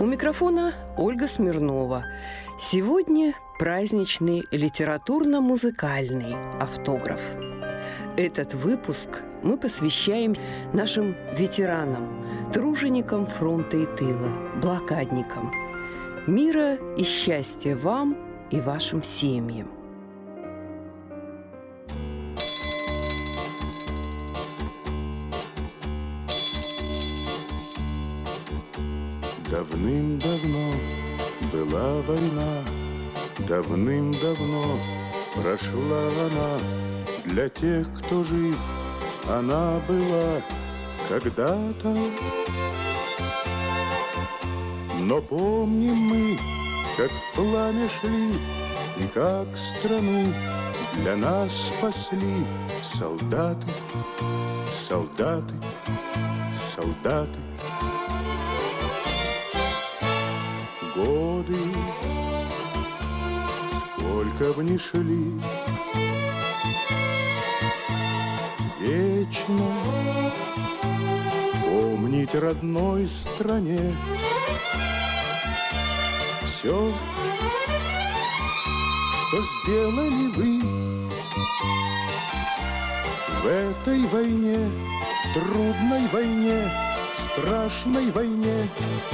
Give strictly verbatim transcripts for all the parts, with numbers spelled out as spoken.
У микрофона Ольга Смирнова. Сегодня праздничный литературно-музыкальный автограф. Этот выпуск мы посвящаем нашим ветеранам, труженикам фронта и тыла, блокадникам. Мира и счастья вам и вашим семьям. Давным-давно была война, давным-давно прошла она. Для тех, кто жив, она была когда-то. Но помним мы, как в пламя шли, и как страну для нас спасли солдаты, солдаты, солдаты. Годы, сколько бы ни шли, вечно помнить родной стране все, что сделали вы в этой войне, в трудной войне, в страшной войне.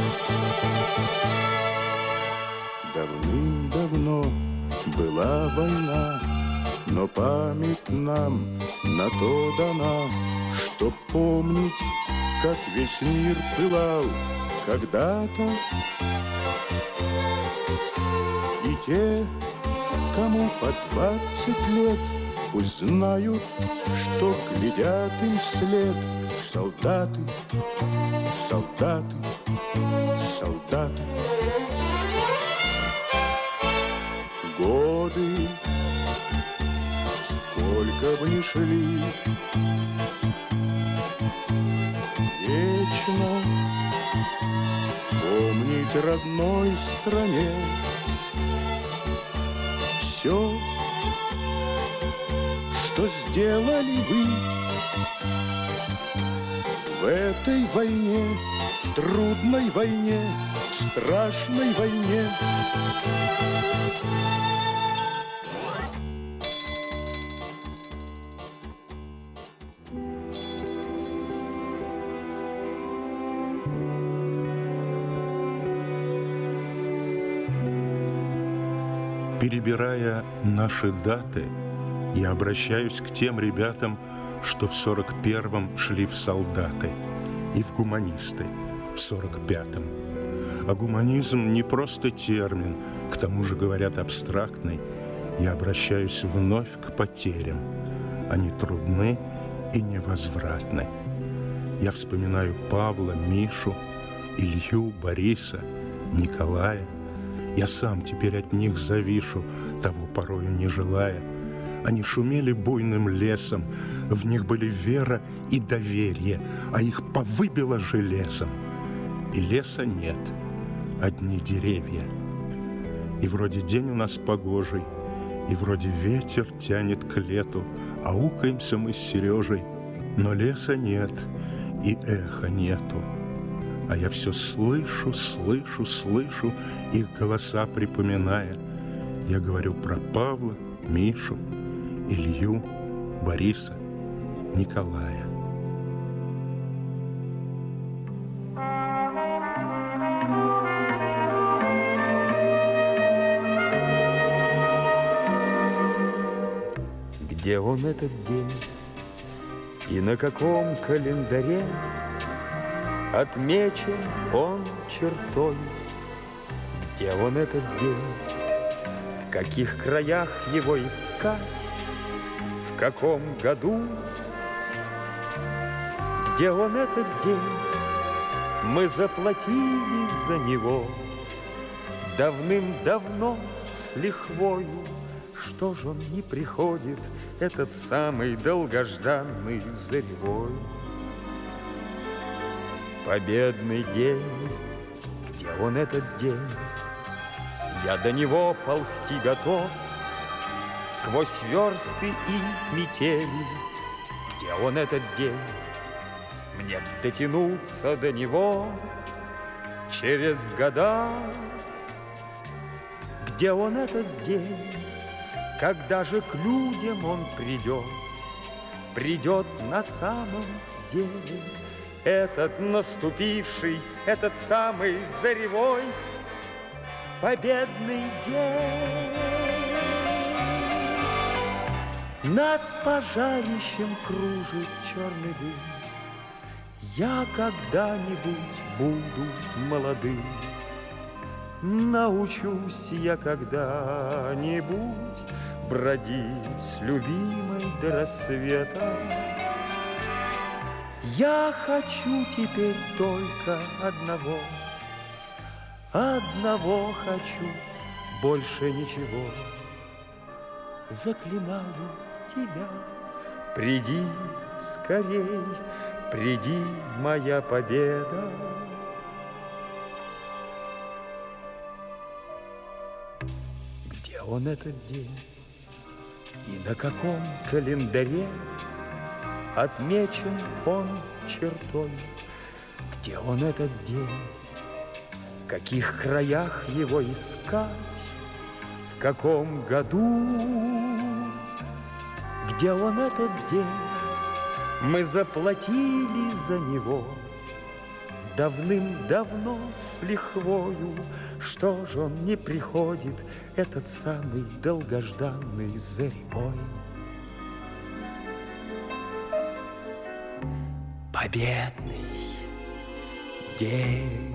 Давным-давно была война, но память нам на то дана, чтоб помнить, как весь мир пылал когда-то. И те, кому по двадцать лет, пусть знают, что глядят им вслед солдаты, солдаты, солдаты. Годы, сколько бы ни шли, вечно помнить родной стране все, что сделали вы в этой войне, в трудной войне, в страшной войне. Перебирая наши даты, я обращаюсь к тем ребятам, что в сорок первом шли в солдаты и в гуманисты в сорок пятом. А гуманизм не просто термин, к тому же, говорят, абстрактный. Я обращаюсь вновь к потерям. Они трудны и невозвратны. Я вспоминаю Павла, Мишу, Илью, Бориса, Николая. Я сам теперь от них завишу, того порою не желая. Они шумели буйным лесом, в них были вера и доверие, а их повыбило железом. И леса нет, одни деревья. И вроде день у нас погожий, и вроде ветер тянет к лету, аукаемся мы с Сережей, но леса нет, и эха нету. А я все слышу, слышу, слышу их голоса припоминая. Я говорю про Павла, Мишу, Илью, Бориса, Николая. Где он этот день и на каком календаре отмечен он чертой? Где он этот день? В каких краях его искать? В каком году? Где он этот день? Мы заплатили за него давным-давно с лихвою. Что ж он не приходит, этот самый долгожданный заревой? Победный день, где он этот день? Я до него ползти готов сквозь версты и метели. Где он этот день? Мне дотянуться до него через года. Где он этот день, когда же к людям он придет? Придет на самом деле этот наступивший, этот самый заревой победный день. Над пожарищем кружит черный дым. Я когда-нибудь буду молодым. Научусь я когда-нибудь бродить с любимой до рассвета. Я хочу теперь только одного, одного хочу, больше ничего. Заклинаю тебя, приди скорей, приди, моя победа. Где он этот день и на каком календаре отмечен он чертой? Где он этот день, в каких краях его искать, в каком году? Где он этот день? Мы заплатили за него давным-давно с лихвою. Что же он не приходит, этот самый долгожданный заревой? Победный день.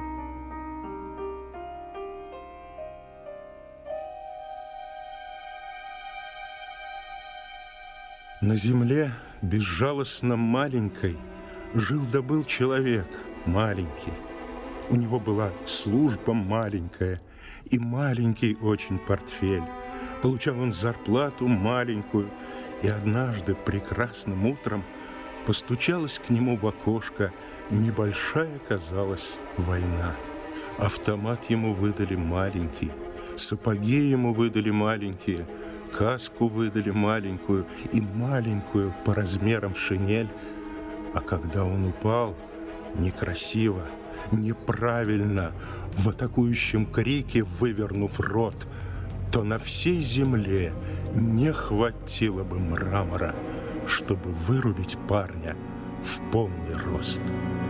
На земле безжалостно маленькой жил да был человек маленький. У него была служба маленькая и маленький очень портфель. Получал он зарплату маленькую, и однажды прекрасным утром постучалась к нему в окошко небольшая, казалось, война. Автомат ему выдали маленький, сапоги ему выдали маленькие, каску выдали маленькую и маленькую по размерам шинель. А когда он упал, некрасиво, неправильно, в атакующем крике вывернув рот, то на всей земле не хватило бы мрамора, чтобы вырубить парня в полный рост.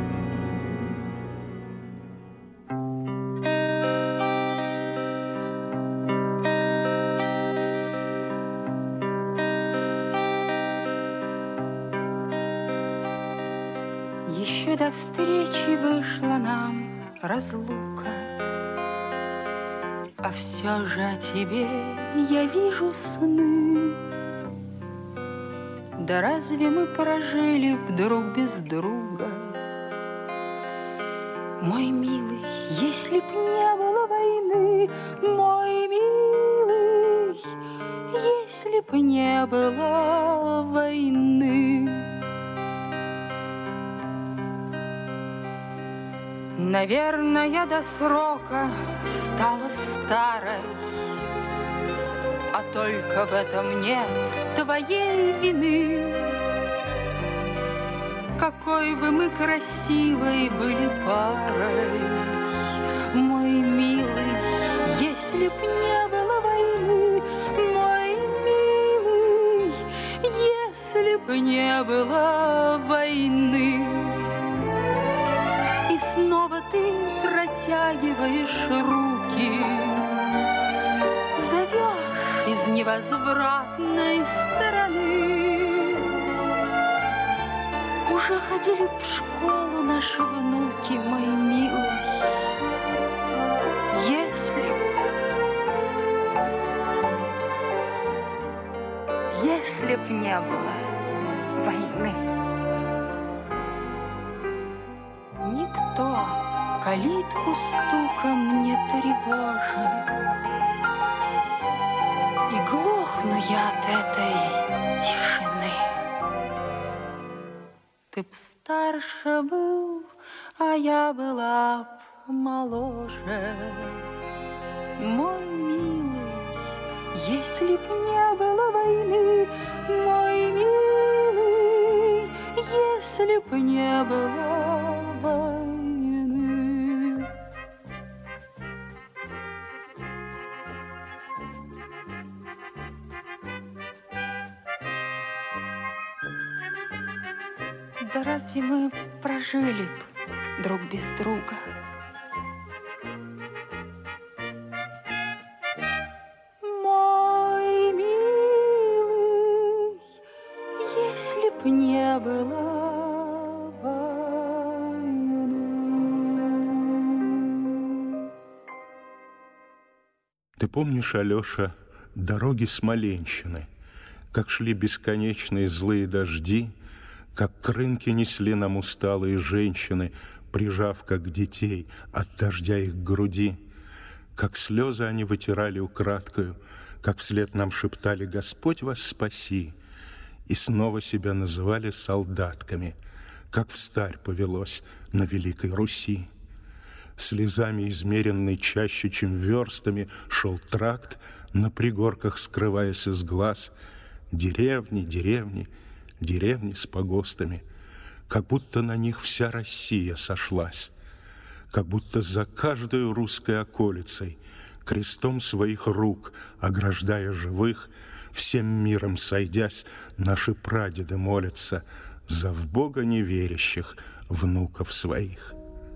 Еще до встречи вышла нам разлука, а все же о тебе я вижу сны. Да разве мы прожили б друг без друга? Мой милый, если б не было войны, мой милый, если б не было войны. Наверное, я до срока стала старой, а только в этом нет твоей вины. Какой бы мы красивой были парой, мой милый, если б не было войны, мой милый, если б не было войны. И снова ты протягиваешь руки, зовешь из невозвратной стороны. Уже ходили в школу наши внуки, мой милый. Если б, если б не было войны. Никто калитку стуком не тревожит, и глохну я от этой тишины. Ты б старше был, а я была б моложе, мой милый, если б не было войны, мой милый, если б не было войны. Да разве мы прожили б друг без друга? Мой милый, если б не было войны. Ты помнишь, Алёша, дороги Смоленщины, как шли бесконечные злые дожди, как к рынке несли нам усталые женщины, прижав, как детей, от дождя их к груди, как слезы они вытирали украдкою, как вслед нам шептали: «Господь вас спаси!» И снова себя называли солдатками, как встарь повелось на Великой Руси. Слезами измеренный чаще, чем верстами, шел тракт, на пригорках скрываясь из глаз. Деревни, деревни, деревни с погостами, как будто на них вся Россия сошлась, как будто за каждой русской околицей, крестом своих рук ограждая живых, всем миром сойдясь, наши прадеды молятся за в Бога неверящих внуков своих.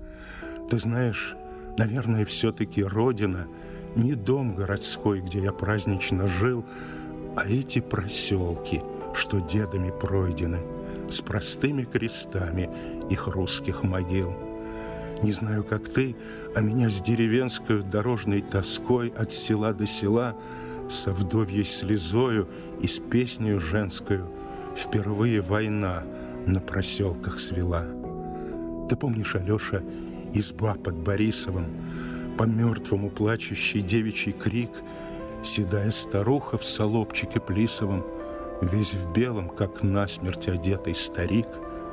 Ты знаешь, наверное, все-таки родина не дом городской, где я празднично жил, а эти проселки, что дедами пройдены, с простыми крестами их русских могил. Не знаю, как ты, а меня с деревенской дорожной тоской от села до села, со вдовьей слезою и с песнею женскою впервые война на проселках свела. Ты помнишь, Алёша, изба под Борисовым, по мертвому плачущий девичий крик, седая старуха в солопчике плисовом, весь в белом, как насмерть одетый старик.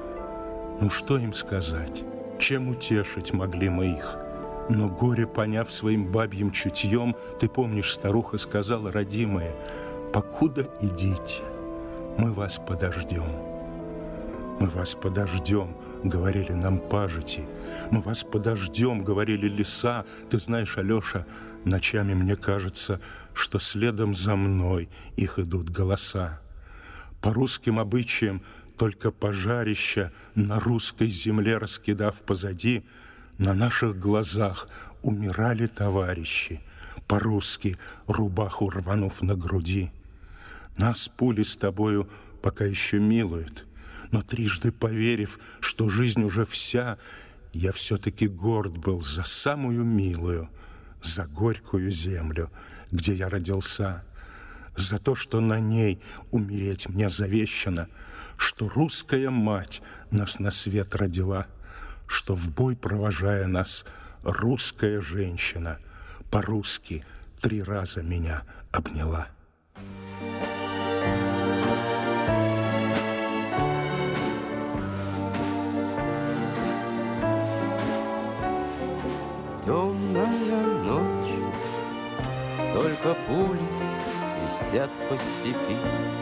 Ну что им сказать? Чем утешить могли мы их? Но горе поняв своим бабьим чутьем, ты помнишь, старуха сказала: родимые, покуда идите, мы вас подождем. Мы вас подождем, говорили нам пажити, мы вас подождем, говорили леса. Ты знаешь, Алёша, ночами мне кажется, что следом за мной их идут голоса. По русским обычаям только пожарища на русской земле раскидав позади, на наших глазах умирали товарищи, по-русски рубаху рванув на груди. Нас пули с тобою пока еще милуют, но трижды поверив, что жизнь уже вся, я все-таки горд был за самую милую, за горькую землю, где я родился, за то, что на ней умереть мне завещано, что русская мать нас на свет родила, что в бой провожая нас русская женщина по-русски три раза меня обняла. Темная ночь, только пули свистят по степи,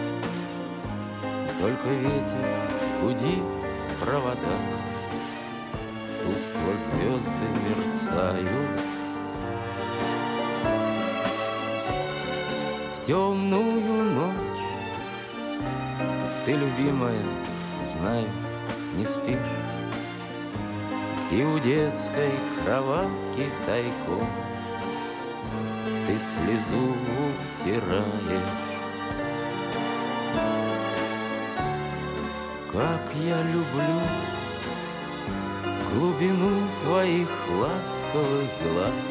только ветер гудит в проводах, тускло звезды мерцают. В темную ночь ты, любимая, знаю, не спишь, и у детской кроватки тайком ты слезу утираешь. Как я люблю глубину твоих ласковых глаз,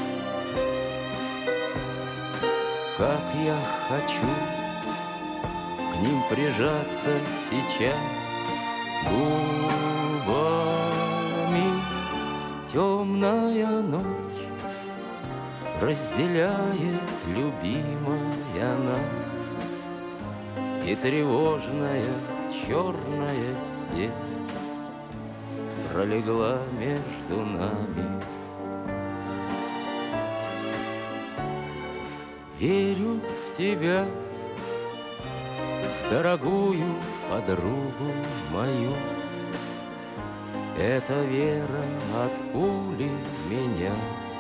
как я хочу к ним прижаться сейчас губами. Темная ночь разделяет, любимая, нас, и тревожная черная степь пролегла между нами. Верю в тебя, в дорогую подругу мою. Эта вера от пули меня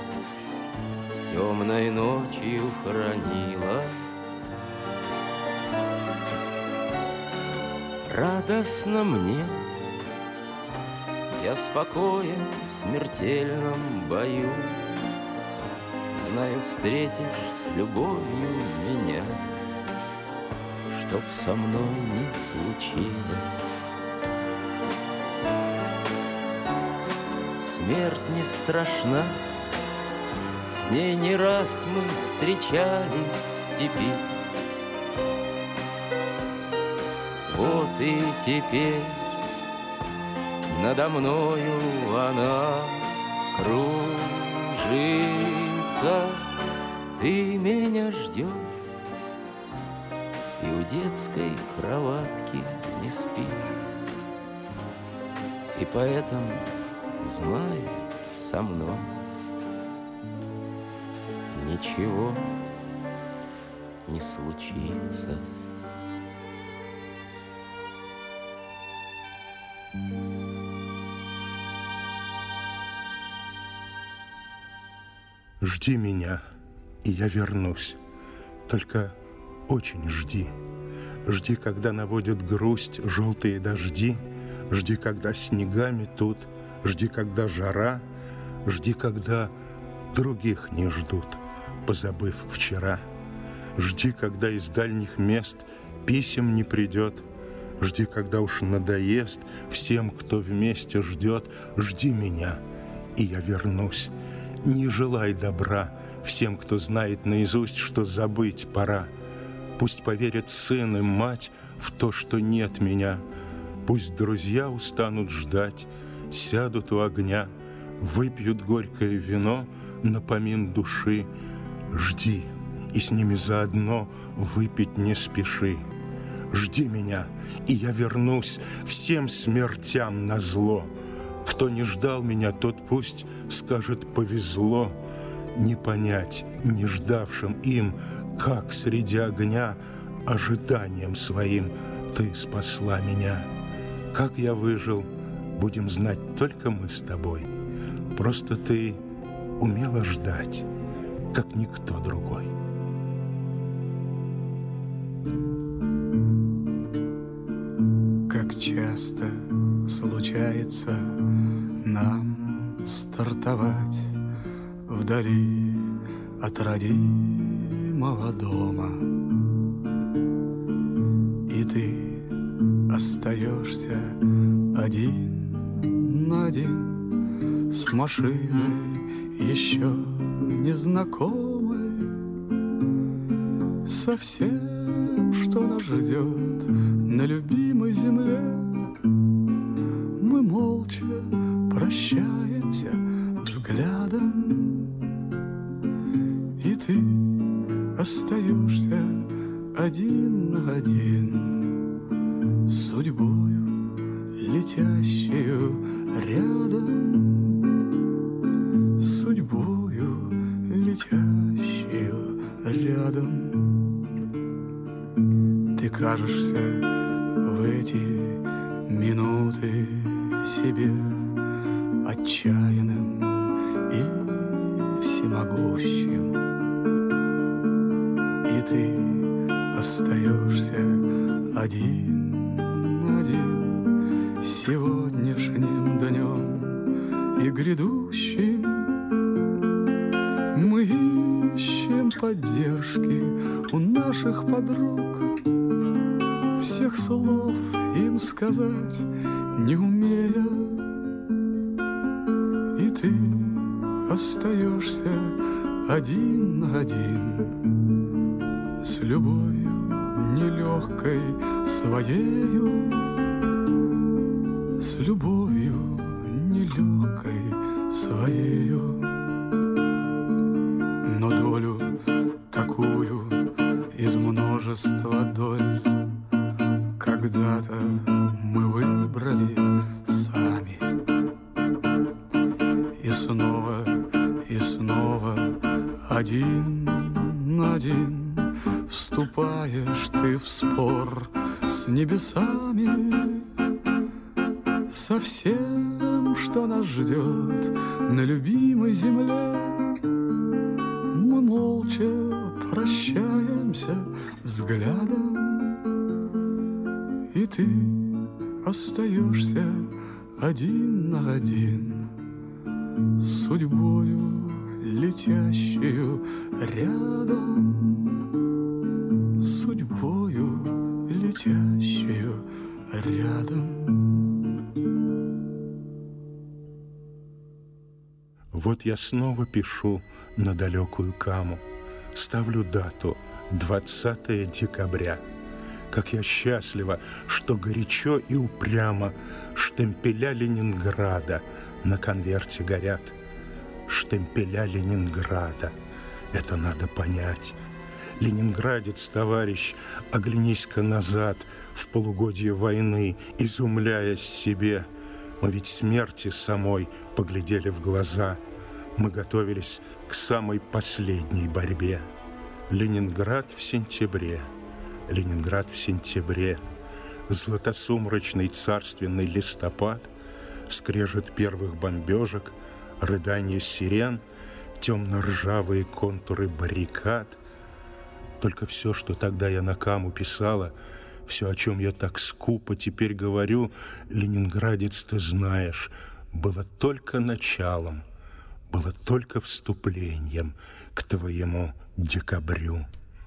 темной ночью хранила. Радостно мне Я спокоен в смертельном бою. Знаю, встретишь с любовью меня, чтоб со мной не случилось. Смерть не страшна, с ней не раз мы встречались в степи. Вот и теперь надо мною она кружится. Ты меня ждешь и у детской кроватки не спишь. И поэтому, знаю, со мной ничего не случится. Жди меня, и я вернусь. Только очень жди. Жди, когда наводят грусть желтые дожди. Жди, когда снегами тут. Жди, когда жара. Жди, когда других не ждут, позабыв вчера. Жди, когда из дальних мест писем не придет. Жди, когда уж надоест всем, кто вместе ждет. Жди меня, и я вернусь. Не желай добра всем, кто знает наизусть, что забыть пора. Пусть поверят сын и мать в то, что нет меня. Пусть друзья устанут ждать, сядут у огня, выпьют горькое вино напомин души. Жди, и с ними заодно выпить не спеши. Жди меня, и я вернусь всем смертям назло. Кто не ждал меня, тот пусть скажет «повезло». Не понять не ждавшим им, как среди огня ожиданием своим ты спасла меня. Как я выжил, будем знать только мы с тобой. Просто ты умела ждать, как никто другой. Как часто случается нам стартовать вдали от родимого дома, и ты остаешься один на один с машиной еще незнакомой, со всем, что нас ждет на любимой земле. Мы молча прощаемся взглядом, и ты остаешься один на один с судьбою, летящую рядом, с судьбою, летящую рядом. Ты кажешься в эти минуты себе отчаянным и всемогущим, и ты остаешься один один с сегодняшним днем и грядущим. Мы ищем поддержки у наших подруг, всех слов им сказать не умея, и ты остаешься один на один с любовью нелегкой своею, с любовью нелегкой своею. Но долю такую из множества доль когда-то мы выбрали сами. И снова, и снова один на один вступаешь ты в спор с небесами, со всем, что нас ждет на любимой земле. Мы молча прощаемся взглядом, и ты остаешься один на один с судьбою, летящую рядом, с судьбою, летящую рядом. Вот я снова пишу на далекую Каму, ставлю дату двадцатое декабря. Как я счастлива, что горячо и упрямо штемпеля Ленинграда на конверте горят. Штемпеля Ленинграда, это надо понять. Ленинградец, товарищ, оглянись-ка назад в полугодие войны, изумляясь себе. Мы ведь смерти самой поглядели в глаза. Мы готовились к самой последней борьбе. Ленинград в сентябре, Ленинград в сентябре. Златосумрачный царственный листопад, скрежет первых бомбежек, рыдание сирен, темно-ржавые контуры баррикад. Только все, что тогда я на Каму писала, все, о чем я так скупо теперь говорю, ленинградец, ты знаешь, было только началом, было только вступлением к твоему декабрю.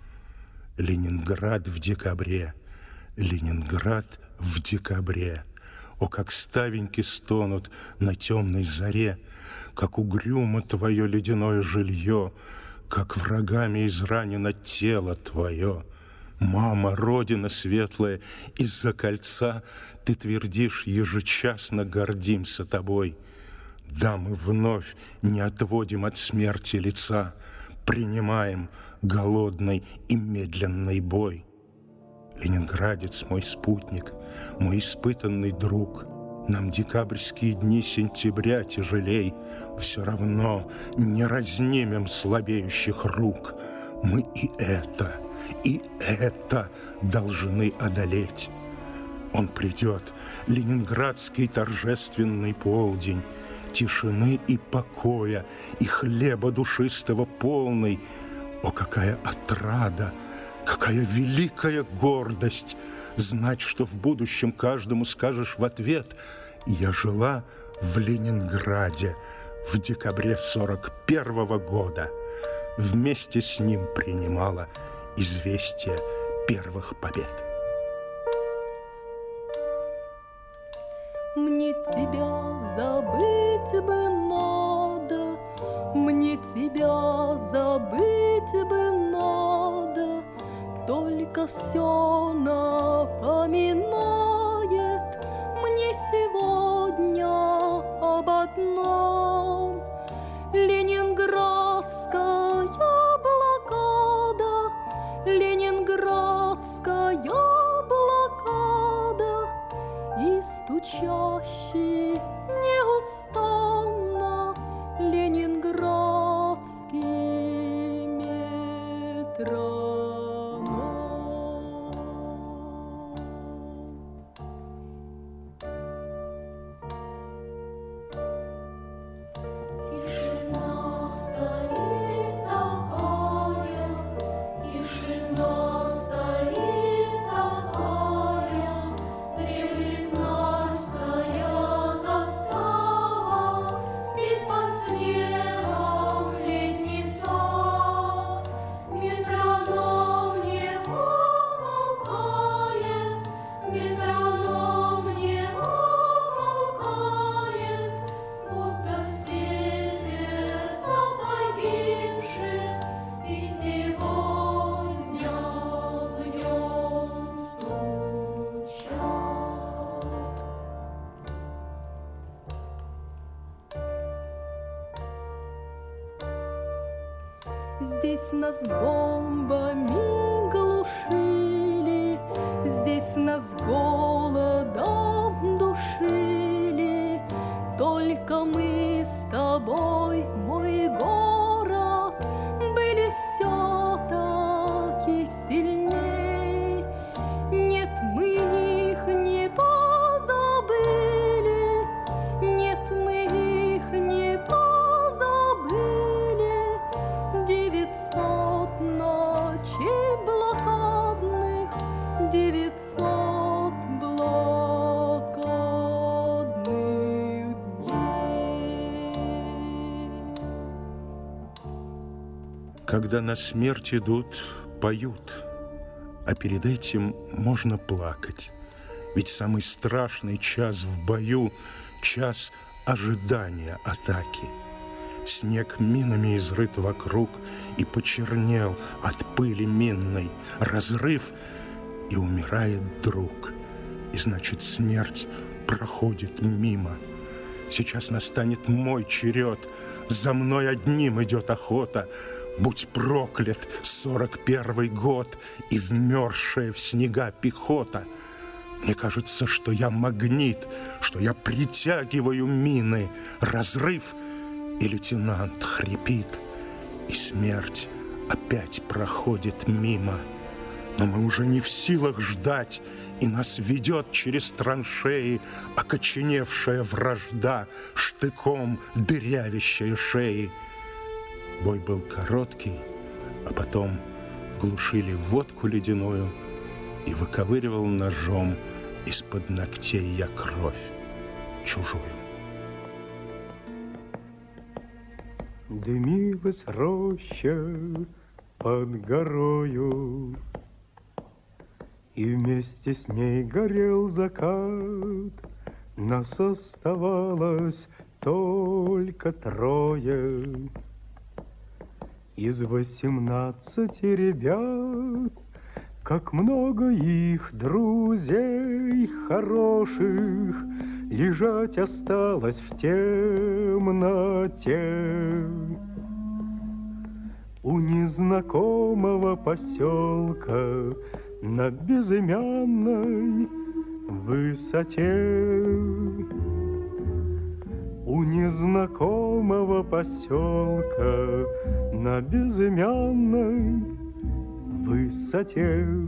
Ленинград в декабре, Ленинград в декабре. О, как ставеньки стонут на темной заре, как угрюмо твое ледяное жилье, как врагами изранено тело твое. Мама, Родина светлая, из-за кольца ты твердишь, ежечасно гордимся тобой. Да, мы вновь не отводим от смерти лица, принимаем голодный и медленный бой. Ленинградец, мой спутник, мой испытанный друг, нам декабрьские дни сентября тяжелей, все равно не разнимем слабеющих рук. Мы и это, и это должны одолеть. Он придет, ленинградский торжественный полдень, тишины и покоя, и хлеба душистого полный. О, какая отрада, какая великая гордость знать, что в будущем каждому скажешь в ответ: я жила в Ленинграде в декабре сорок первого года, вместе с ним принимала известие первых побед. Мне тебя забыть бы надо, мне тебя забыть бы надо, только все напоминает мне сегодня об одном. Ленинградская блокада, Ленинградская блокада, и стучащий неустанно ленинградский метроном. Тишина стоит такая, тишина стоит такая, дремлет Нарская застава, спит под снегом летний сад. Метроном не умолкает, метроном не умолкает, будто все сердца погибших и сегодня в нем стучат. Здесь нас бомбами глушили, здесь нас голодом душили, только мы с тобой, мой город, были все-таки сильней. Нет, мы их не позабыли, нет, мы их не позабыли. Девятьсот ночей блокадных, девятьсот Когда на смерть идут, поют, а перед этим можно плакать. Ведь самый страшный час в бою — час ожидания атаки. Снег минами изрыт вокруг и почернел от пыли минной. Разрыв, и умирает друг. И значит, смерть проходит мимо. Сейчас настанет мой черед. За мной одним идет охота. Будь проклят сорок первый год и вмерзшая в снега пехота. Мне кажется, что я магнит, что я притягиваю мины. Разрыв, и лейтенант хрипит, и смерть опять проходит мимо. Но мы уже не в силах ждать, и нас ведет через траншеи окоченевшая вражда, штыком дырявящая шеи. Бой был короткий, а потом глушили водку ледяную, и выковыривал ножом из-под ногтей я кровь чужую. Дымилась роща под горою, и вместе с ней горел закат. Нас оставалось только трое из восемнадцати ребят. Как много их друзей хороших лежать осталось в темноте. У незнакомого поселка на безымянной высоте. У незнакомого поселка на безымянной высоте.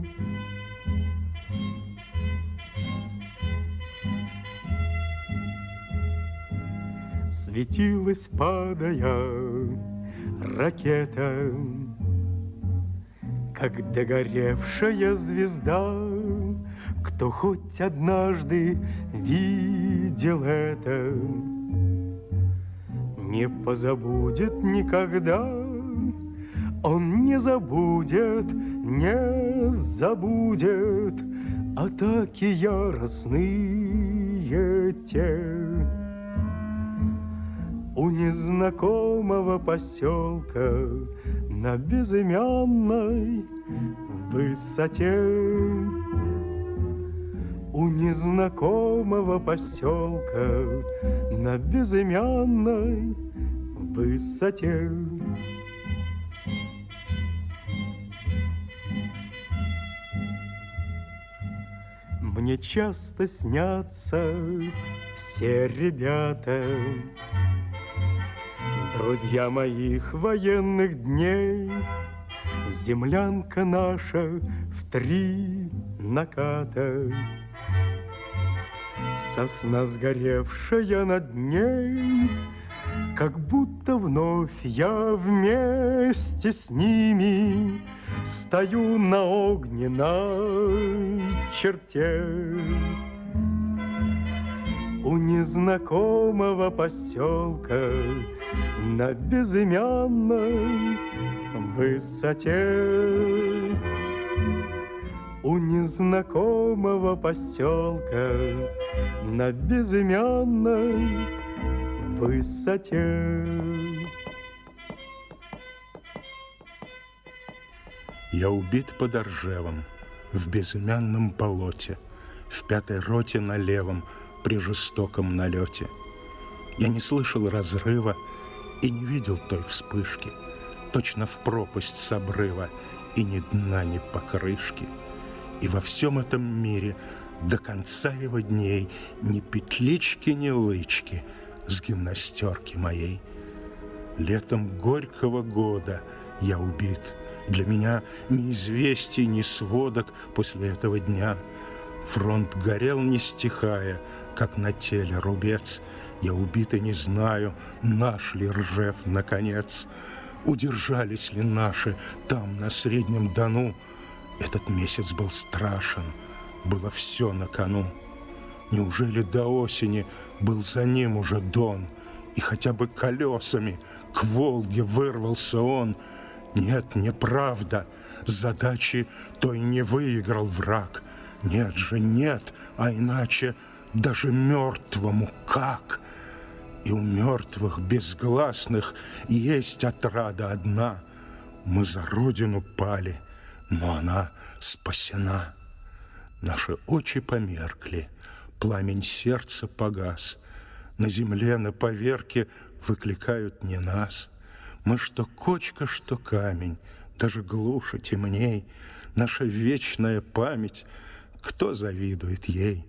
Светилась, падая, ракета, как догоревшая звезда. Кто хоть однажды видел это, не позабудет никогда. Он не забудет, не забудет атаки яростные те. У незнакомого поселка на безымянной высоте. У незнакомого поселка на безымянной высоте. Мне часто снятся все ребята, друзья моих военных дней. Землянка наша в три наката, сосна сгоревшая над ней. Как будто вновь я вместе с ними стою на огненной черте. У незнакомого поселка на безымянной высоте. У незнакомого поселка на безымянной высоте. Я убит под Оржевом в безымянном болоте, в пятой роте на левом при жестоком налете. Я не слышал разрыва и не видел той вспышки, точно в пропасть с обрыва, и ни дна, ни покрышки. И во всем этом мире до конца его дней ни петлички, ни лычки с гимнастерки моей. Летом горького года я убит. Для меня ни известий, ни сводок после этого дня. Фронт горел, не стихая, как на теле рубец. Я убит и не знаю, наш ли Ржев наконец. Удержались ли наши там, на Среднем Дону? Этот месяц был страшен, было все на кону. Неужели до осени был за ним уже Дон, и хотя бы колесами к Волге вырвался он? Нет, неправда, задачи той не выиграл враг. Нет же, нет, а иначе даже мертвому как? И у мертвых безгласных есть отрада одна. Мы за родину пали, но она спасена. Наши очи померкли, пламень сердца погас. На земле, на поверке выкликают не нас. Мы что кочка, что камень, даже глуше, темней. Наша вечная память, кто завидует ей?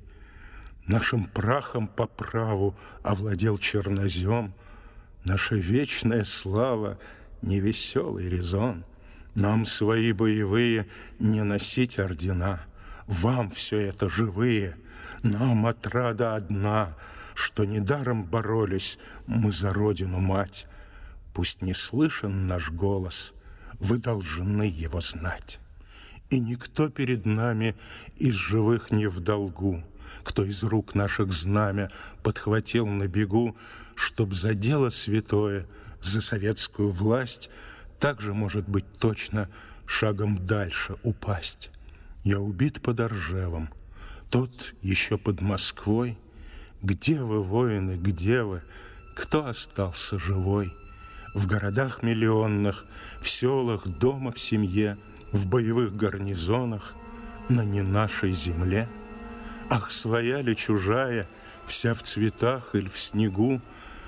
Нашим прахом по праву овладел чернозем. Наша вечная слава — невеселый резон. Нам свои боевые не носить ордена. Вам все это живые, нам отрада одна, что недаром боролись мы за родину-мать. Пусть не слышен наш голос, вы должны его знать. И никто перед нами из живых не в долгу, кто из рук наших знамя подхватил на бегу, чтоб за дело святое, за советскую власть, также, может быть, точно шагом дальше упасть. Я убит под Оржевом, тот еще под Москвой. Где вы, воины, где вы? Кто остался живой? В городах миллионных, в селах, дома, в семье, в боевых гарнизонах, на не нашей земле. Ах, своя ли чужая, вся в цветах или в снегу,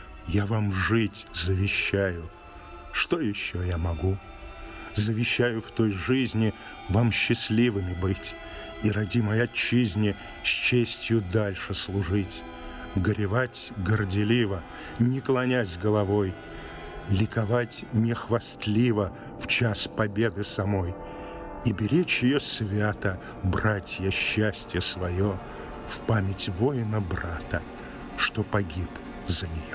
я вам жить завещаю. Что еще я могу? Завещаю в той жизни вам счастливыми быть и родимой отчизне с честью дальше служить. Горевать горделиво, не клонясь головой, ликовать не хвастливо в час победы самой, и беречь ее свято, братья, счастье свое, в память воина-брата, что погиб за нее.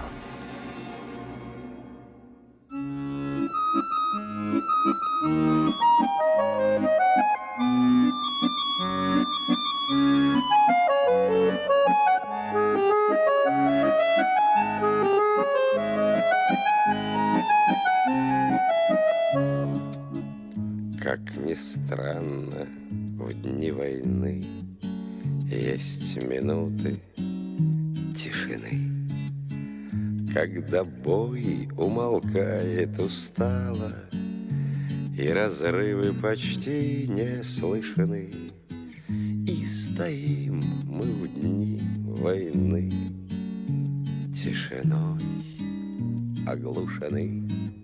Как ни странно, в дни войны есть минуты тишины, когда бой умолкает устало, и разрывы почти не слышны, и стоим мы в дни войны тишиной оглушены.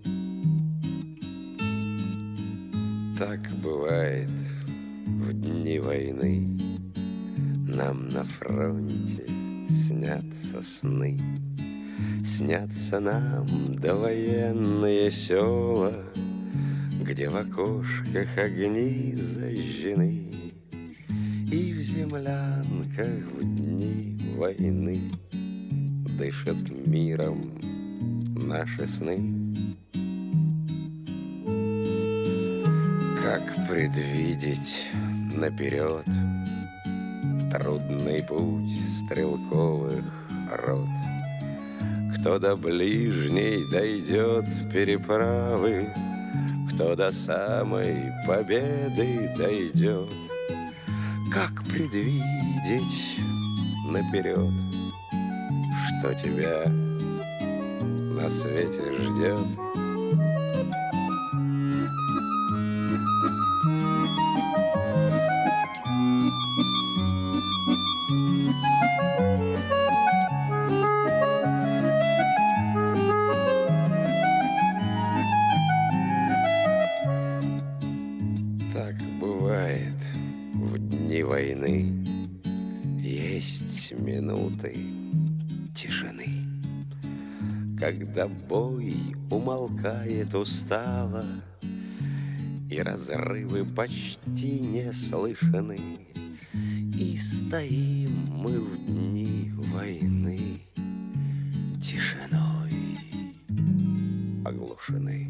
Так бывает в дни войны, нам на фронте снятся сны. Снятся нам довоенные села, где в окошках огни зажжены, и в землянках в дни войны дышат миром наши сны. Как предвидеть наперед трудный путь стрелковых рот? Кто до ближней дойдет переправы, кто до самой победы дойдет? Как предвидеть наперед, что тебя на свете ждет? Так бывает в дни войны, есть минуты тишины, когда бой умолкает устало, и разрывы почти не слышны, и стоим мы в дни войны тишиной оглушены.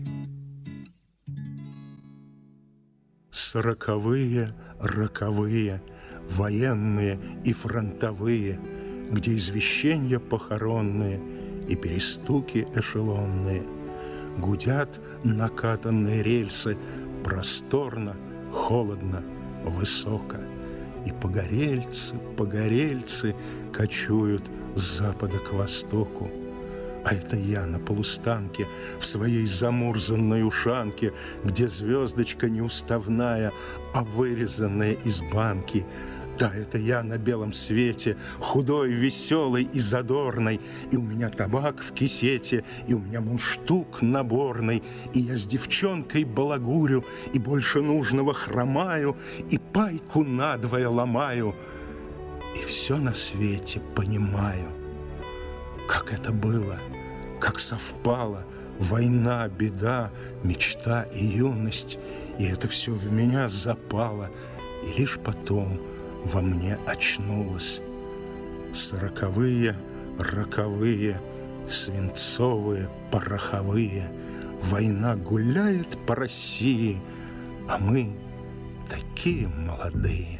Сороковые, роковые, военные и фронтовые, где извещения похоронные и перестуки эшелонные, Гудят накатанные рельсы, просторно, холодно, высоко. И погорельцы, погорельцы кочуют с запада к востоку. А это я на полустанке, в своей замурзанной ушанке, где звездочка неуставная, а вырезанная из банки. Да, это я на белом свете, худой, веселый и задорный, и у меня табак в кисете, и у меня мундштук наборный, и я с девчонкой балагурю, и больше нужного хромаю, и пайку надвое ломаю, и все на свете понимаю. Как это было, как совпало, война, беда, мечта и юность, и это все в меня запало, и лишь потом во мне очнулось. Сороковые, роковые, свинцовые, пороховые, война гуляет по России, а мы такие молодые.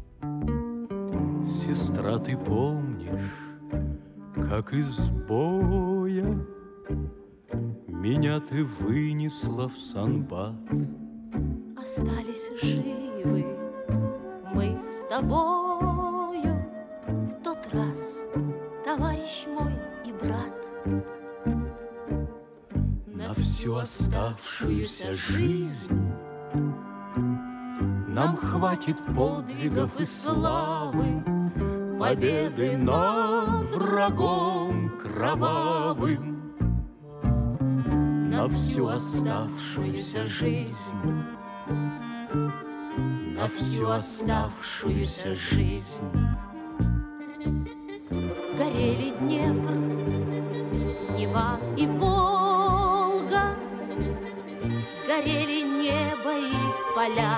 Сестра, ты помнишь, как из боя меня ты вынесла в Санбат? Остались живы мы с тобою в тот раз, товарищ мой и брат. На всю оставшуюся жизнь нам хватит подвигов и славы, победы над врагом кровавым. На всю оставшуюся жизнь, на всю оставшуюся жизнь. Горели Днепр, Нева и Волга, горели небо и поля.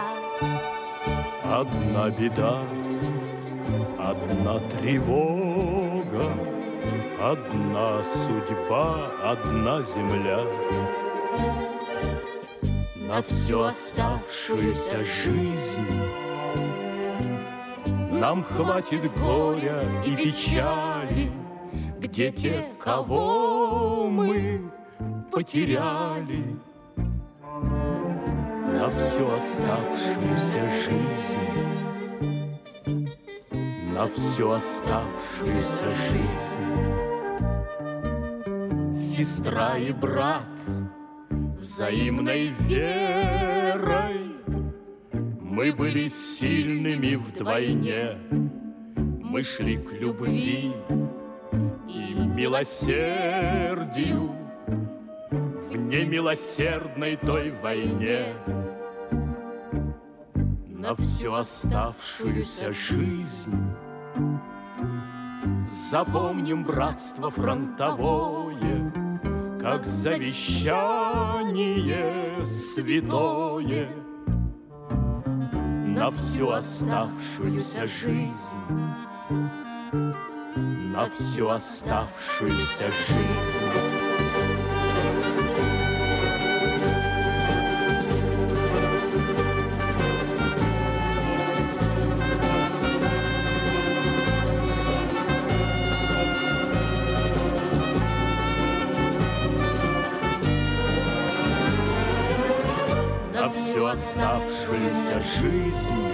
Одна беда, одна тревога, одна судьба, одна земля. На всю оставшуюся жизнь нам хватит горя и печали, где те, кого мы потеряли. На всю оставшуюся жизнь, на всю оставшуюся жизнь. Сестра и брат взаимной верой мы были сильными вдвойне. Мы шли к любви и милосердию в немилосердной той войне. На всю оставшуюся жизнь запомним братство фронтовое, как завещание святое. На всю оставшуюся жизнь, на всю оставшуюся жизнь. На всю оставшуюся жизнь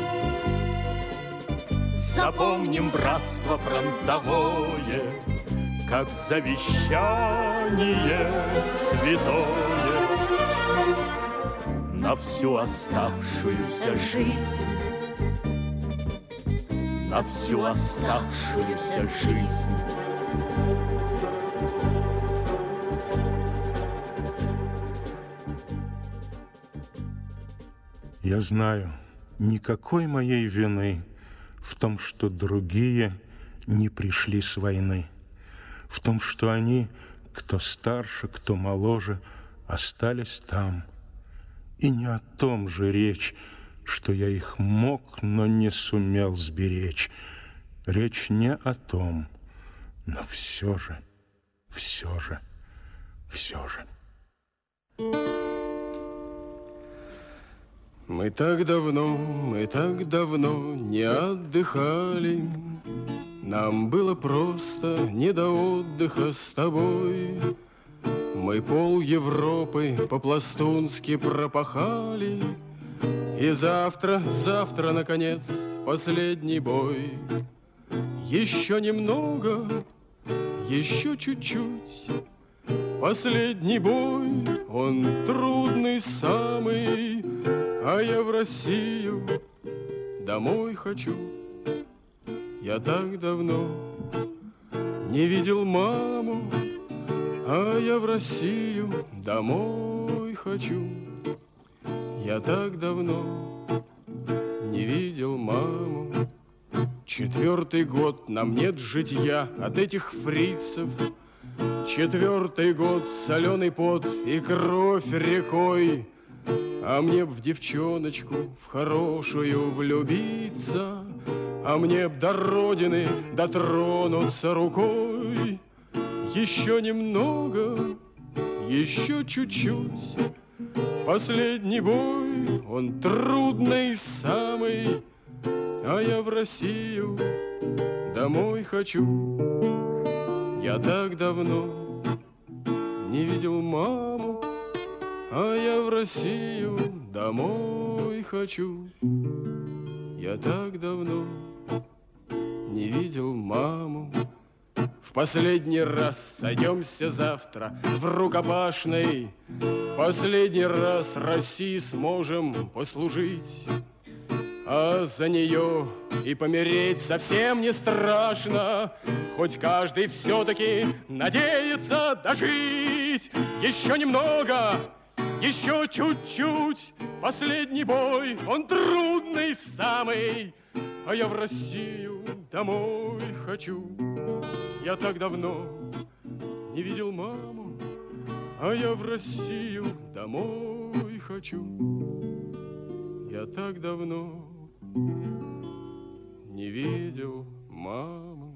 запомним братство фронтовое, как завещание святое. На всю оставшуюся жизнь, на всю оставшуюся жизнь. Я знаю, никакой моей вины в том, что другие не пришли с войны, в том, что они, кто старше, кто моложе, остались там. И не о том же речь, что я их мог, но не сумел сберечь. Речь не о том, но все же, все же, все же. Мы так давно, мы так давно не отдыхали. Нам было просто не до отдыха с тобой. Мы Мы пол Европы по-пластунски пропахали, и завтра, завтра, наконец, последний бой. Еще немного, еще чуть-чуть. Последний бой, он трудный самый, а я в Россию домой хочу. Я так давно не видел маму, а я в Россию домой хочу. Я так давно не видел маму. Четвертый год нам нет житья от этих фрицев. Четвертый год соленый пот и кровь рекой. А мне б в девчоночку в хорошую влюбиться, а мне б до родины дотронуться рукой. Еще немного, еще чуть-чуть. Последний бой, он трудный самый, а я в Россию домой хочу. Я так давно не видел маму, а я в Россию домой хочу. Я так давно не видел маму. В последний раз сойдемся завтра в рукопашной. Последний раз России сможем послужить. А за нее и помереть совсем не страшно. Хоть каждый все-таки надеется дожить. Еще немного, еще чуть-чуть. Последний бой, он трудный самый, а я в Россию домой хочу. Я так давно не видел маму, а я в Россию домой хочу. Я так давно не видел маму.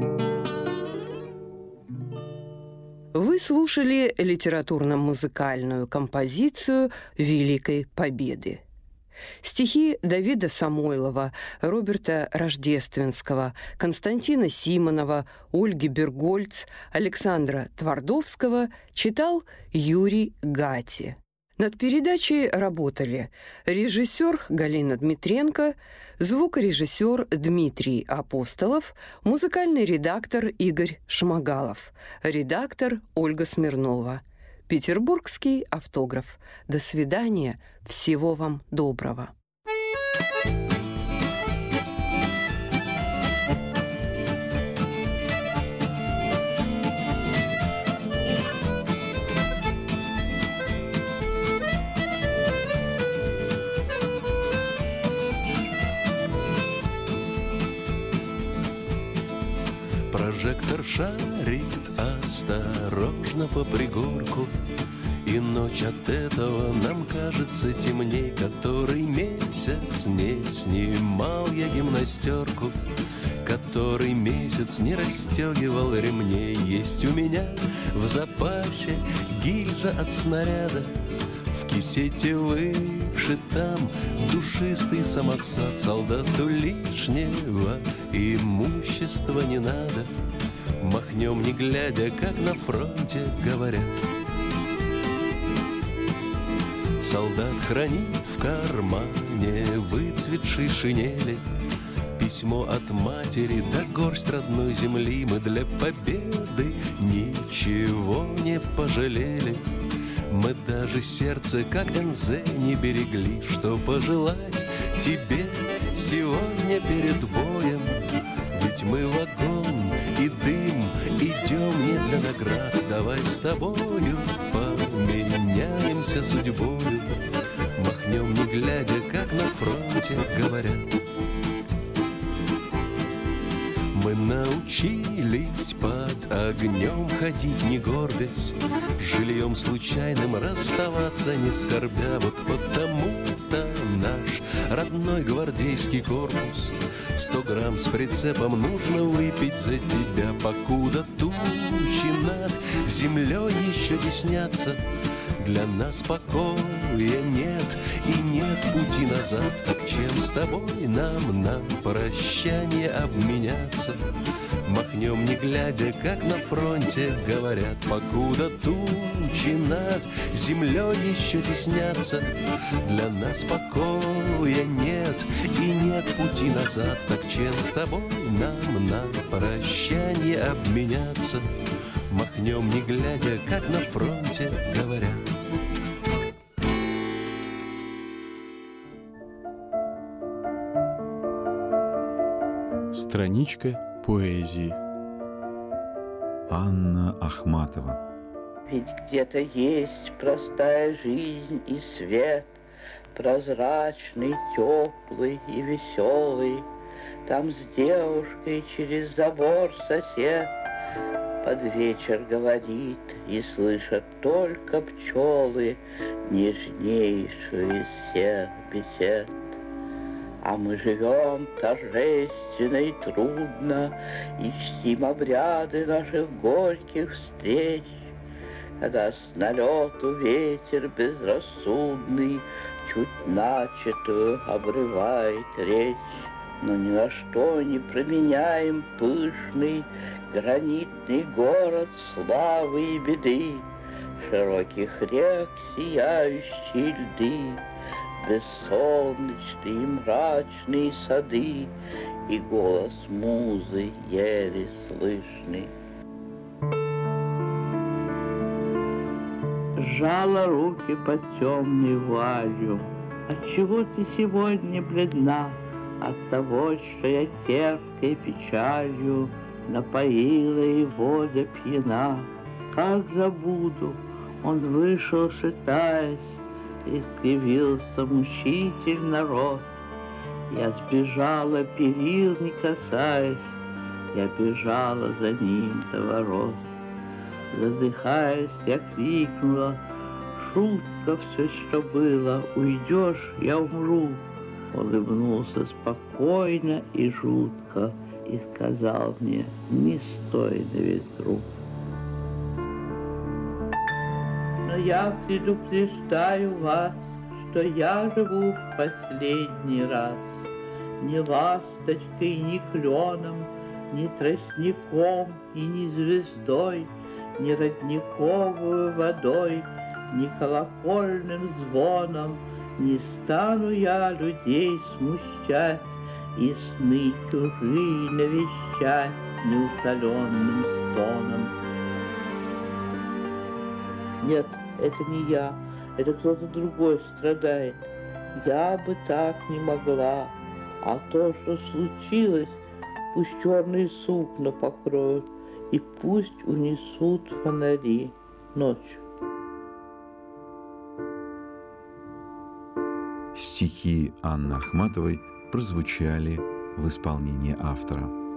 Вы слушали литературно-музыкальную композицию «Великой Победы». Стихи Давида Самойлова, Роберта Рождественского, Константина Симонова, Ольги Бергольц, Александра Твардовского читал Юрий Гати. Над передачей работали режиссер Галина Дмитренко, звукорежиссер Дмитрий Апостолов, музыкальный редактор Игорь Шмагалов, редактор Ольга Смирнова. Петербургский автограф. До свидания. Всего вам доброго. Прожектор шарит осторожно по пригорку, и ночь от этого нам кажется темней. Который месяц не снимал я гимнастерку, который месяц не расстегивал ремней. Есть у меня в запасе гильза от снаряда, в кисете вышит там душистый самосад. Солдату лишнего имущества не надо, махнем не глядя, как на фронте говорят. Солдат хранит в кармане выцветшей шинели письмо от матери да горсть родной земли. Мы для победы ничего не пожалели, мы даже сердце, как Энзе, не берегли. Что пожелать тебе сегодня перед боем? Ведь мы в огонь и дым идем не для наград. Давай с тобою поменяемся судьбою, махнем не глядя, как на фронте говорят. Мы научились под огнем ходить не горбясь, жильем случайным расставаться не скорбя. Вот потому-то наш родной гвардейский корпус сто грамм с прицепом нужно выпить за тебя. Покуда тучи над землей еще теснятся, Для нас покоя нет и нет пути назад. Так чем с тобой нам на прощание обменяться? Махнем, не глядя, как на фронте говорят, покуда тучи над землей еще теснятся. Для нас покоя нет и нет пути назад. Так чем с тобой нам на прощание обменяться? Махнем, не глядя, как на фронте говорят. Страничка поэзии. Анна Ахматова. Ведь где-то есть простая жизнь и свет, прозрачный, теплый и веселый. Там с девушкой через забор сосед под вечер говорит, и слышат только пчелы нежнейшую из всех бесед. А мы живем торжественно и трудно, и чтим обряды наших горьких встреч, когда с налету ветер безрассудный чуть начатую обрывает речь. Но ни на что не променяем пышный гранитный город славы и беды, широких рек сияющие льды, бессолнечные и мрачные сады, и голос музы еле слышный. Сжала руки под темной вуалью. Отчего ты сегодня бледна? От того, что я терпкой печалью напоила его до пьяна. Как забуду, он вышел, шатаясь, и кривился мучительно рот. Я сбежала, перил не касаясь, я бежала за ним до ворот. Задыхаясь, я крикнула: шутка все, что было, уйдешь, я умру. Улыбнулся спокойно и жутко и сказал мне: не стой на ветру. Но я предупреждаю вас, что я живу в последний раз. Ни ласточкой, ни кленом, ни тростником и ни звездой, ни родниковую водой, ни колокольным звоном не стану я людей смущать и сны чужие навещать неутоленным стоном. Нет, это не я, это кто-то другой страдает. Я бы так не могла, а то, что случилось, пусть черные сукна покроют и пусть унесут фонари ночью. Стихи Анны Ахматовой прозвучали в исполнении автора.